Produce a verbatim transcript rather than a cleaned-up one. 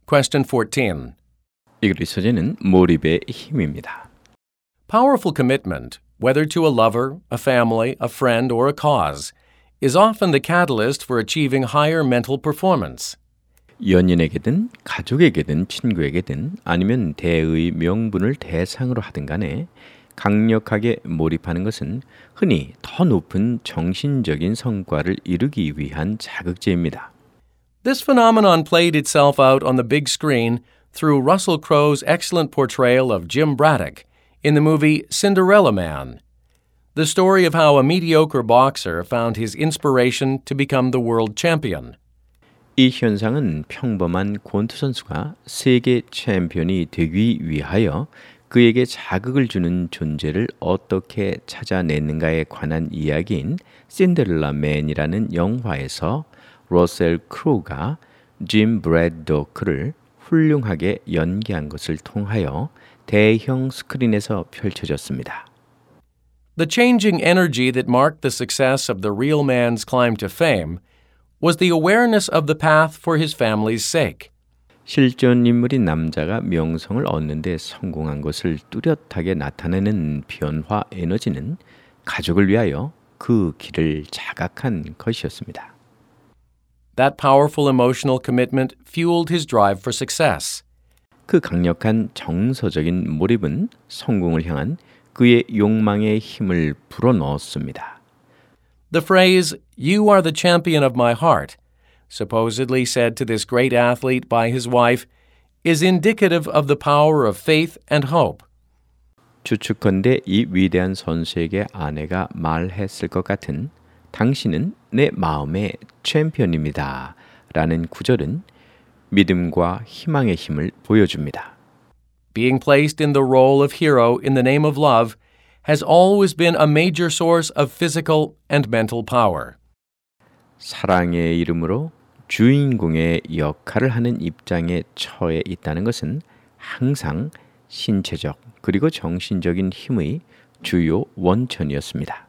Question fourteen. 이 글의 소재는 몰입의 힘입니다. Powerful commitment, whether to a lover, a family, a friend, or a cause, is often the catalyst for achieving higher mental performance. 연인에게든 가족에게든 친구에게든 아니면 대의 명분을 대상으로 하든 간에 강력하게 몰입하는 것은 흔히 더 높은 정신적인 성과를 이루기 위한 자극제입니다. This phenomenon played itself out on the big screen through Russell Crowe's excellent portrayal of Jim Braddock in the movie Cinderella Man, the story of how a mediocre boxer found his inspiration to become the world champion. 이 현상은 평범한 권투 선수가 세계 챔피언이 되기 위하여 그에게 자극을 주는 존재를 어떻게 찾아냈는가에 관한 이야기인 신데렐라 맨이라는 영화에서 러셀 크로우가 짐 브래도크를 훌륭하게 연기한 것을 통하여 대형 스크린에서 펼쳐졌습니다. The changing energy that marked the success of the real man's climb to fame was the awareness of the path for his family's sake. 실존 인물인 남자가 명성을 얻는 데 성공한 것을 뚜렷하게 나타내는 변화 에너지는 가족을 위하여 그 길을 자각한 것이었습니다. That powerful emotional commitment fueled his drive for success. 그 강력한 정서적인 몰입은 성공을 향한 그의 욕망의 힘을 불어넣었습니다. The phrase, "You are the champion of my heart," supposedly said to this great athlete by his wife, is indicative of the power of faith and hope. 추측컨대 이 위대한 선수에게 아내가 말했을 것 같은 당신은 내 마음의 챔피언입니다. 라는 구절은 믿음과 희망의 힘을 보여줍니다. Being placed in the role of hero in the name of love has always been a major source of physical and mental power. 사랑의 이름으로 주인공의 역할을 하는 입장에 처해 있다는 것은 항상 신체적 그리고 정신적인 힘의 주요 원천이었습니다.